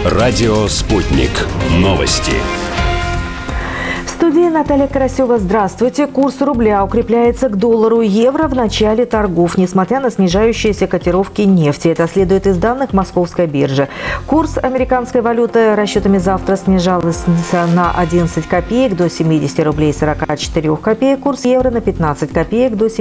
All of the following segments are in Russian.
Радио «Спутник». Новости. В студии Наталья Карасева. Здравствуйте. Курс рубля укрепляется к доллару и евро в начале торгов, несмотря на снижающиеся котировки нефти. Это следует из данных Московской биржи. Курс американской валюты расчетами завтра снижался на 11 копеек до 70 рублей 44 копеек. Курс евро на 15 копеек до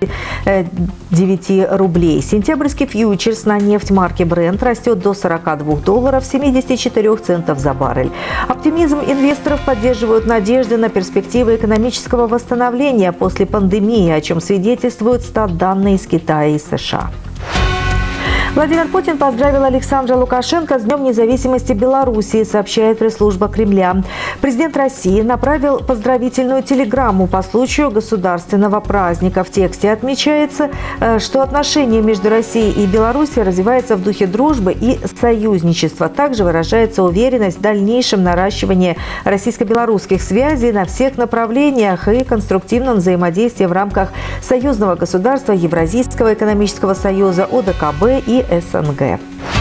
79 рублей. Сентябрьский фьючерс на нефть марки Brent растет до $42 74 центов за баррель. Оптимизм инвесторов поддерживают надежды на перспективы экономического восстановления после пандемии, о чем свидетельствуют статданные из Китая и США. Владимир Путин поздравил Александра Лукашенко с Днем независимости Белоруссии, сообщает пресс-служба Кремля. Президент России направил поздравительную телеграмму по случаю государственного праздника. В тексте отмечается, что отношения между Россией и Белоруссией развиваются в духе дружбы и союзничества. Также выражается уверенность в дальнейшем наращивании российско-белорусских связей на всех направлениях и конструктивном взаимодействии в рамках союзного государства, Евразийского экономического союза, ОДКБ и СНГ.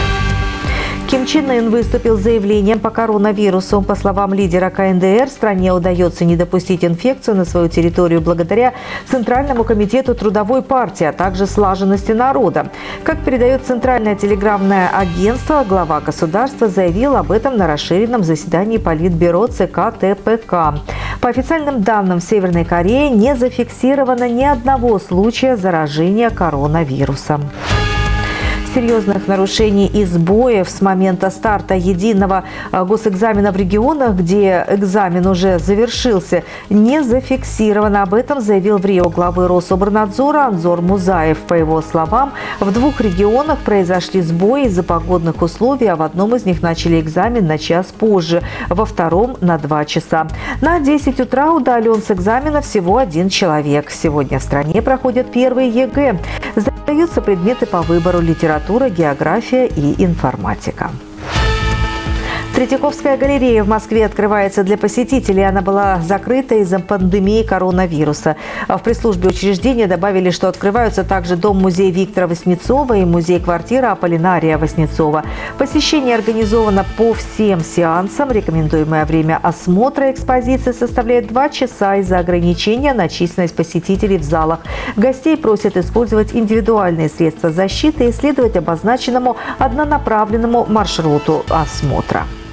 Ким Чен Ын выступил с заявлением по коронавирусу. По словам лидера КНДР, стране удается не допустить инфекцию на свою территорию благодаря Центральному комитету Трудовой партии, а также слаженности народа. Как передает Центральное телеграфное агентство, глава государства заявил об этом на расширенном заседании Политбюро ЦК ТПК. По официальным данным, в Северной Корее не зафиксировано ни одного случая заражения коронавирусом. Серьезных нарушений и сбоев с момента старта единого госэкзамена в регионах, где экзамен уже завершился, не зафиксировано. Об этом заявил в Рио главы Рособорнадзора Анзор Музаев. По его словам, в 2 регионах произошли сбои из-за погодных условий, а в одном из них начали экзамен на час позже, во втором на 2 часа. На 10 утра удален с экзамена всего 1 человек. Сегодня в стране проходят первые ЕГЭ. Сдаются предметы по выбору: литература, география и информатика. Третьяковская галерея в Москве открывается для посетителей. Она была закрыта из-за пандемии коронавируса. В пресс-службе учреждения добавили, что открываются также дом-музей Виктора Васнецова и музей-квартира Аполлинария Васнецова. Посещение организовано по всем сеансам. Рекомендуемое время осмотра экспозиции составляет 2 часа из-за ограничения на численность посетителей в залах. Гостей просят использовать индивидуальные средства защиты и следовать обозначенному однонаправленному маршруту осмотра.